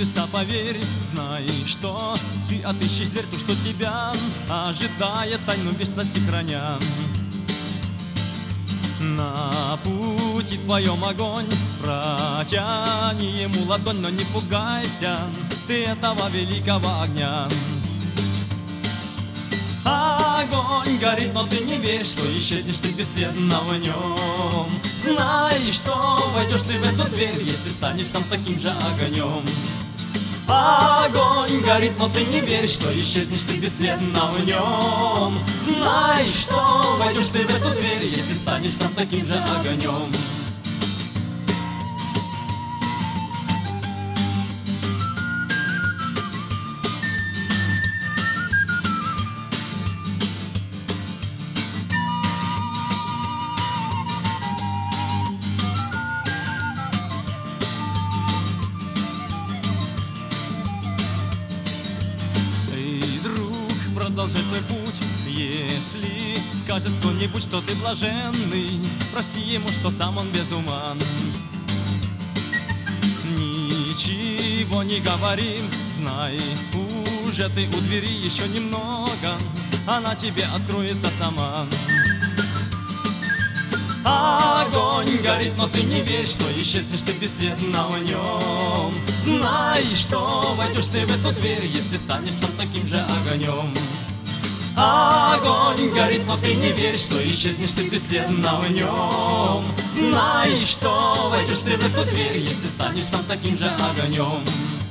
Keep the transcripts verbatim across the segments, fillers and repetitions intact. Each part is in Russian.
небеса, поверь. Знай, что ты отыщешь дверь, ту, что тебя ожидает, тайну вечности храня. На пути твоем огонь, протяни ему ладонь, но не пугайся ты этого великого огня. Огонь горит, но ты не верь, что исчезнешь ты бесследно в нем. Знай, что войдешь ты в эту дверь, если станешь сам таким же огнем. Огонь горит, но ты не верь, что исчезнешь ты бесследно в нем. Знай, что войдешь ты в эту дверь, если станешь сам таким же огнем. Продолжай свой путь, если скажет кто-нибудь, что ты блаженный, прости ему, что сам он без ума. Ничего не говори, знай, уже ты у двери еще немного, она тебе откроется сама. Огонь горит, но ты не верь, что исчезнешь ты бесследно в нем. Знай, что войдешь ты в эту дверь, если станешь сам таким же огнем. Огонь горит, но ты не верь, что исчезнешь ты бесследно в нем. Знай, что войдешь ты в эту дверь, если станешь сам таким же огнем.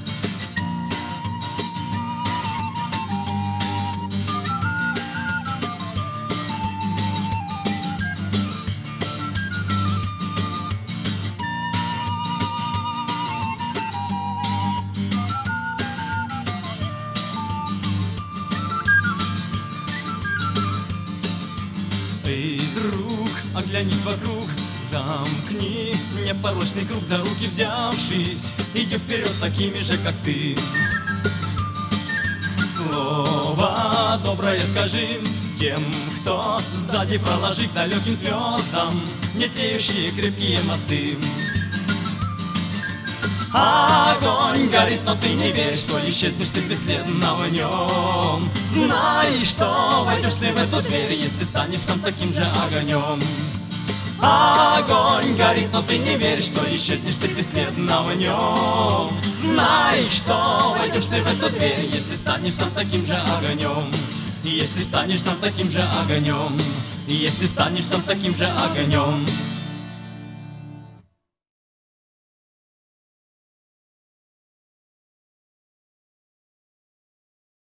Эй, друг, оглянись вокруг, замкни непорочный круг, за руки взявшись, иди вперед с такими же, как ты. Слово доброе скажи тем, кто сзади проложит далеким звездам не тлеющие крепкие мосты. Огонь горит, но ты не верь, что исчезнешь ты бесследно в нем. Знай, что войдешь ты в эту дверь, если станешь сам таким же огнем. Огонь горит, но ты не верь, что исчезнешь ты бесследно в нем. Знай, что войдешь ты в эту дверь, если станешь сам таким же огнем. Если станешь сам таким же огнем. Если станешь сам таким же огнем.